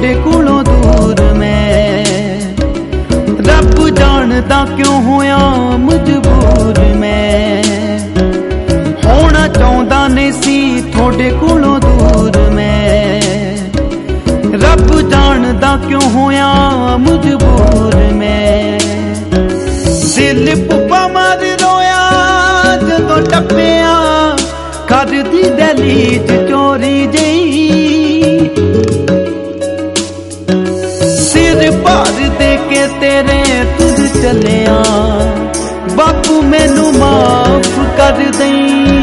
थोड़े कोलों दूर मैं। रब जानदा क्यों होया मजबूर मैं, होना चाहता नहीं सी थोड़े कोलों दूर मैं। रब जानदा क्यों होया मजबूर मैं। दिल पुप्पा मार रोया जदों टप्पिया घर दी दहलीज चोरी जई। सिर भार दे के तेरे तुझ चलिया बापू मैनू माफ कर दई।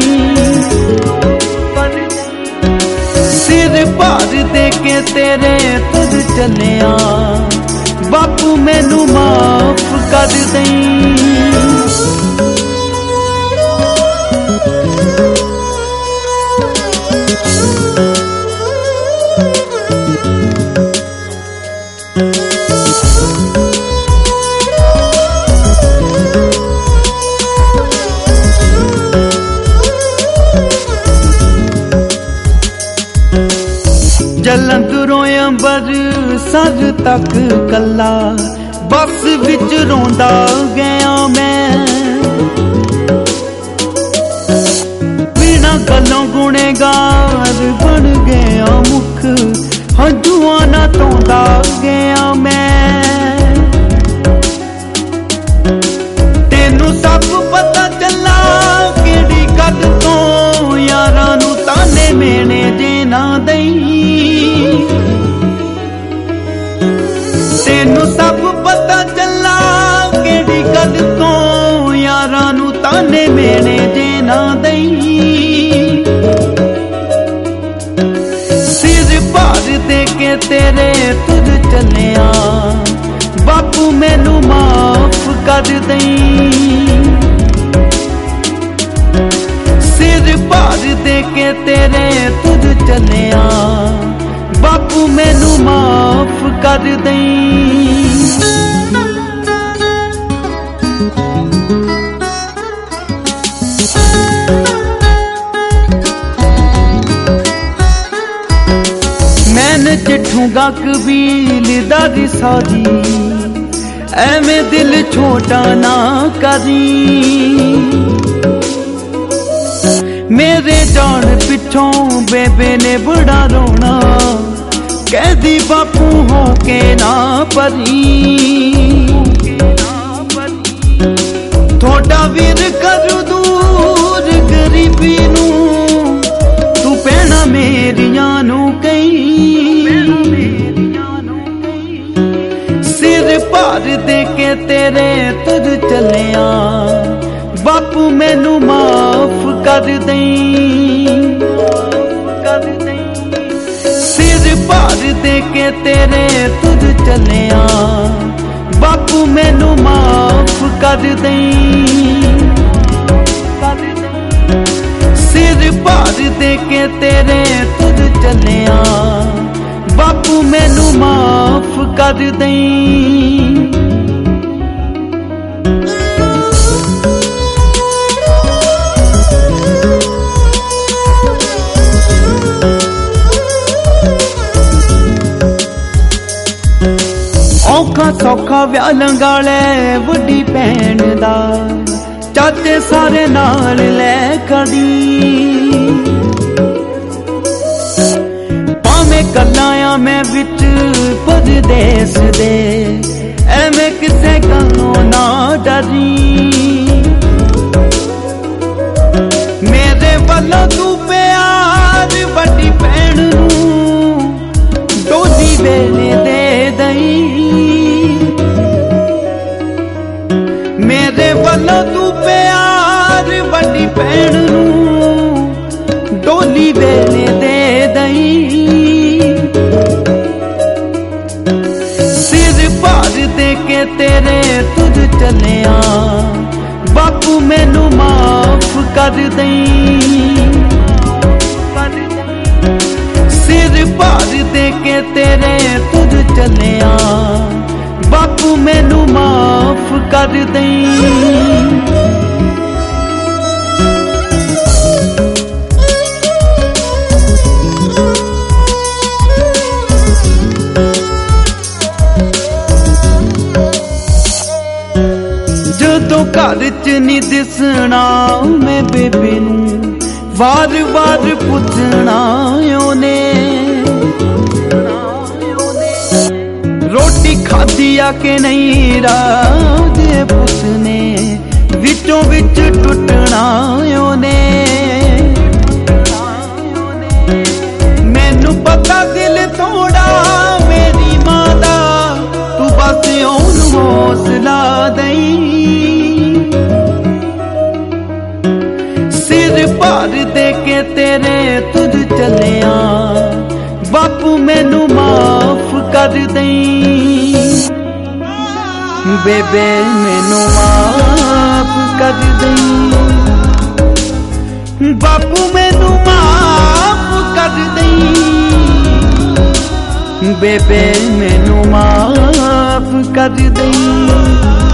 सिर भार दे के तेरे तुझ चलिया बापू मैनू माफ कर दई। जलंधरों अंबर सर तक कला बस विच रोंदा गया मैं। बिना गलों गुनेगार बन गया मुख हंजुआ ना धोंदा गया मैं। तेनू सब पता चला केड़ी गल तो यारां नू ताने मेने जे ना दई। तेनू सब पता चला केड़ी गल तो यारां नू ताने मेने जे ना दई। सिर भार दे के तेरे तुझ चलिया बापू मैनू माफ कर दई। सिर भार दे के तेरे तुझ चलिया बापू मैनू माफ कर दई। मैंने चिट्ठूंगा कबील दादी सादी एवें दिल छोटा ना करी। मेरे जान पिछों बेबे ने बड़ा रोना कहदी बापू हो के ना परी। थोड़ा वीर करू दूर गरीबी नू तू भैणा मेरिया नू कई। सिर भार दे के तेरे तुझ चलिया बापू मैनू माफ कर दई। सिर भार दे के तेरे तुझ चलिया बापू मैनू माफ कर दई। सिर भार दे के तेरे तुझ चलिया बापू मैनू माफ कर दई। औखा सौखा व्याह लंगाले वड्डी भैन दा चाचे सारे नाल लै खड़ी। भावें कलाया मैं विच परदेस दे एवें किसे गलों ना डरी। मेरे वालों तू प्यार वड्डी भैन नू डोली वेले दे दई। मेरे वालों तू प्यार वड्डी भैन नू डोली वेले दे दई। सिर भार दे के तेरे तुझ चलिया बापू मैनू माफ कर दई। सिर भार दे के तेरे तुझ चलिया बापू मैनू माफ कर दई। ਜਦੋਂ ਘਰ ਚ ਨੀ ਦਿਸਣਾ ਮੈਂ ਬੇਬੇ ਨੂੰ ਵਾਰ ਵਾਰ ਪੁੱਛਣਾ ਉਹਨੇ रोटी खाधी आ के नहीं राजे पुछने विचों विच टुटना ओने मैनू पता दिल थोड़ा मेरी मां दा तू बस ओनू हौसला दई सिर भर दे के तेरे तुझ चलिया बापू मैनू माफ कर दई बेबे मैनू माफ कर दई बापू मैनू माफ कर दई बेबे मैनू माफ कर दई।